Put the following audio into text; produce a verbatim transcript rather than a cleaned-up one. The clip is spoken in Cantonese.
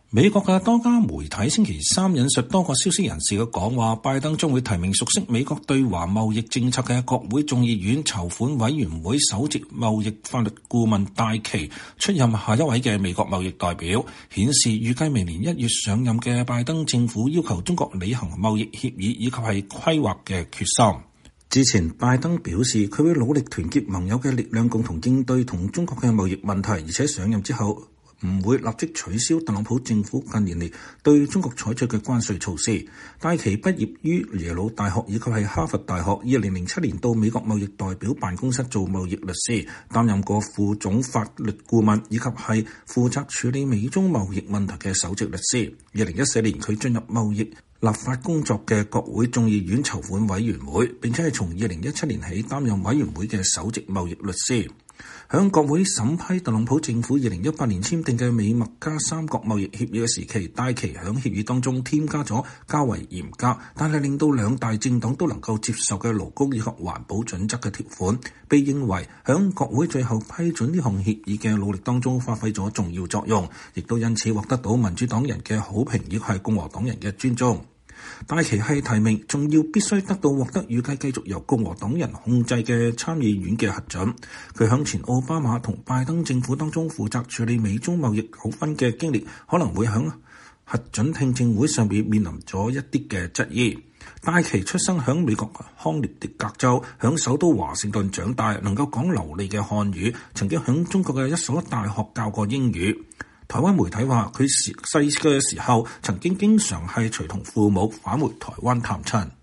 美國嘅多家媒體星期三引述多個消息人士嘅講話，拜登將會提名熟悉美國對華貿易政策嘅國會眾議院籌款委員會首席貿易法律顧問戴琪出任下一位嘅美國貿易代表，顯示預計明年一月上任嘅拜登政府要求中國履行貿易協議以及係規劃嘅決心。之前拜登表示佢會努力團結盟友嘅力量，共同應對同中國嘅貿易問題，而且上任之後唔會立即取消特朗普政府近年嚟對中國採取嘅關稅措施。戴琪畢業於耶魯大學以及係哈佛大學，二零零七年到美國貿易代表辦公室做貿易律師，擔任過副總法律顧問以及係負責處理美中貿易問題嘅首席律師。二零一四年佢進入貿易立法工作嘅國會眾議院籌款委員會，並且係從二零一七年起擔任委員會嘅首席貿易律師。響國會審批特朗普政府二零一八年簽訂嘅美墨加三國貿易協議嘅時期，戴琪響協議當中添加咗較為嚴格，但係令到兩大政黨都能夠接受嘅勞工以及環保準則嘅條款，被認為響國會最後批准呢項協議嘅努力當中發揮咗重要作用，亦都因此獲得到民主黨人嘅好評，亦係共和黨人嘅尊重。戴琪係提名，仲要必須得到獲得預計繼續由共和黨人控制嘅參議院嘅核准。佢響前奧巴馬同拜登政府當中負責處理美中貿易糾紛嘅經歷，可能會響核准聽證會上邊面臨咗一啲嘅質疑。戴琪出生響美國康涅狄格州，響首都華盛頓長大，能夠講流利嘅漢語，曾經響中國嘅一所大學教過英語。台灣媒體話佢細嘅時候曾經經常係隨同父母返回台灣探親。